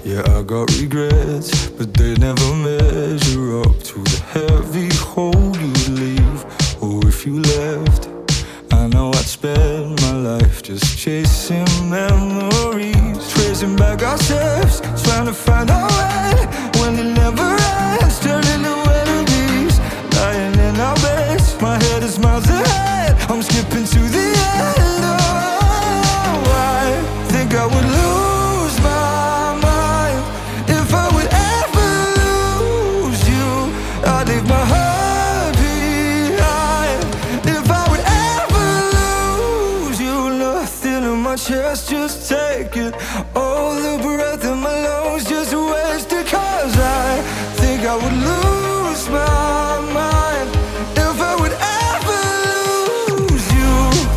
Yeah, I got regrets, but they never measure up to the heavy hole you'd leave. Or if you left, I know I'd spend my life just chasing memories, tracing back our steps, trying to find our way when it never ends, turning to enemies, lying in our beds. My head is miles ahead, I'm skipping to the end. Oh, I think I would lose my mind if I would ever lose you. I'd leave my heart behind if I would ever lose you. Nothing in my chest, just take it. All the breath in my lungs, just wasted. 'Cause I think I would lose my mind if I would ever lose you.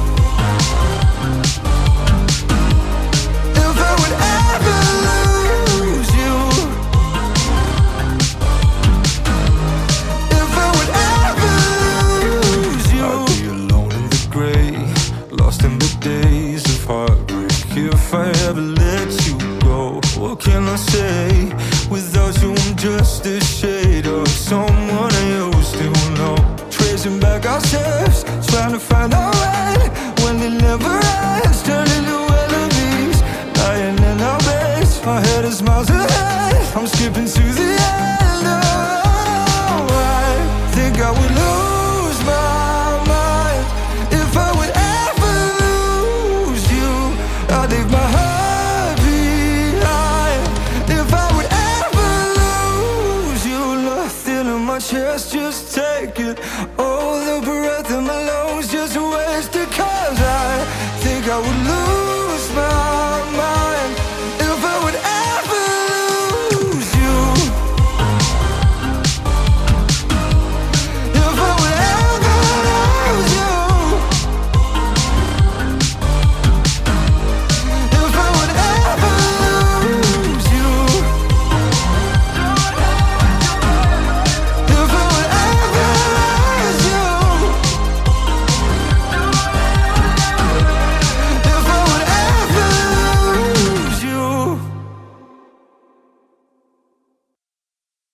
If I would ever lose you. If I would ever lose you. I'd be alone in the grey, lost in the days of heartbreak. If I ever let you go, what can I say? Without you I'm just a shade of someone I used to know, tracing back our steps, trying to find our way when it never ends, turning to enemies, lying in our beds. My head is miles ahead, I'm skipping to the end. Oh, I think I would lose my mind if I would ever lose you. I'd leave my heart behind if I would ever lose you. Nothing in my chest, just take it. Oh,